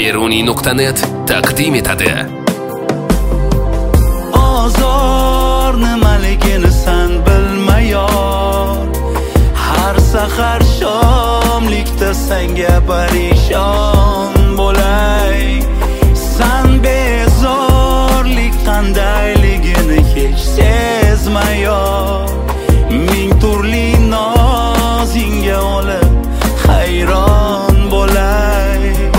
Beruniy.net taqdim etadi. Ozor nimaligini sen bilmayor, har sahar shomlikda senga parishon bo'lay. Sen bezorlik qandayligini hech sezmayor, ming turli nozingga olib hayron bo'lay.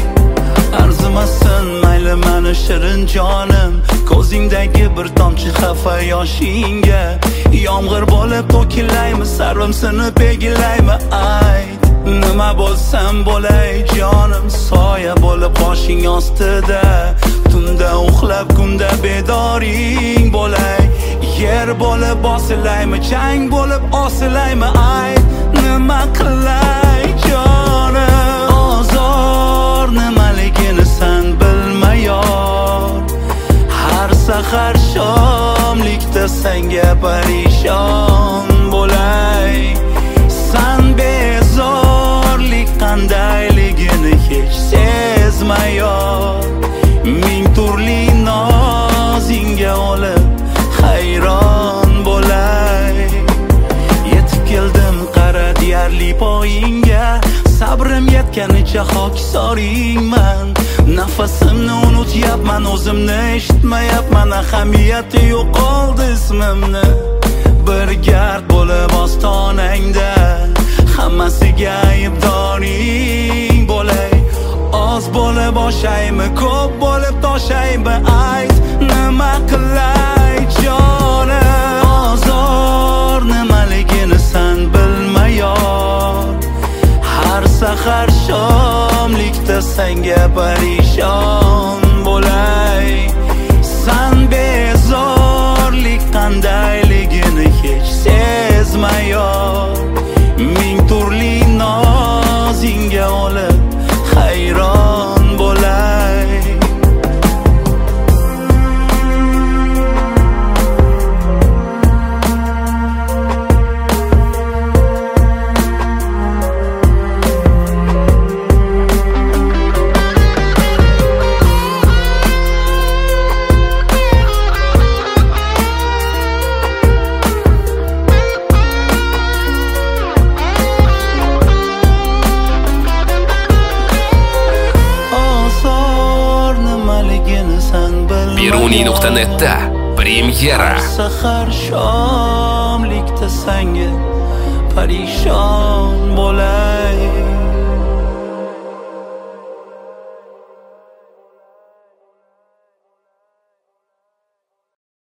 Arzimasin mayli mani shirin jonim, ko'zingdagi bir tomchi xafa yoshingga yomg'ir bo'lib to'kilaymi, sarvim sinib egilaymi? Ayt, nima bo'lsam bo'lay jonim, soya bo'lib qoshing ostida, tunda uxlab kunda bedoring bo'lay. Yer bo'lib bosilaymi, chang bo'lib osilaymi? Ayt, nima qilay jonim? Ozor nimaligini sen bilmayor, har sahar shomlikda senga parishon bo'lay. Sen bezorlik qandayligini hech sezmayor, ming turli nozingga olib hayron bo'lay. Yetib keldim qara deyarli poyingga, sabrim yetganicha hokisoringman. Nafasimni unutyapman, o'zimni eshitmayapman, ahamiyati yo'qoldi ismimni. Bir gard bo'lib ostonangda, hammasiga aybdoring bo'lay. Oz bo'lib oshaymi, ko'p bo'lib toshaymi? Ayt, nima qilay jonim? Ozor nimaligini sen bilmayor, har sahar shomlikda senga parishon bo'lay. Sen bezorlik qandayligini hech sezmayor, ming turli nozingga olib hayron bo'lay. Beruniy.net'da premyera. Sahar shomlikda senga parishon bo'lay.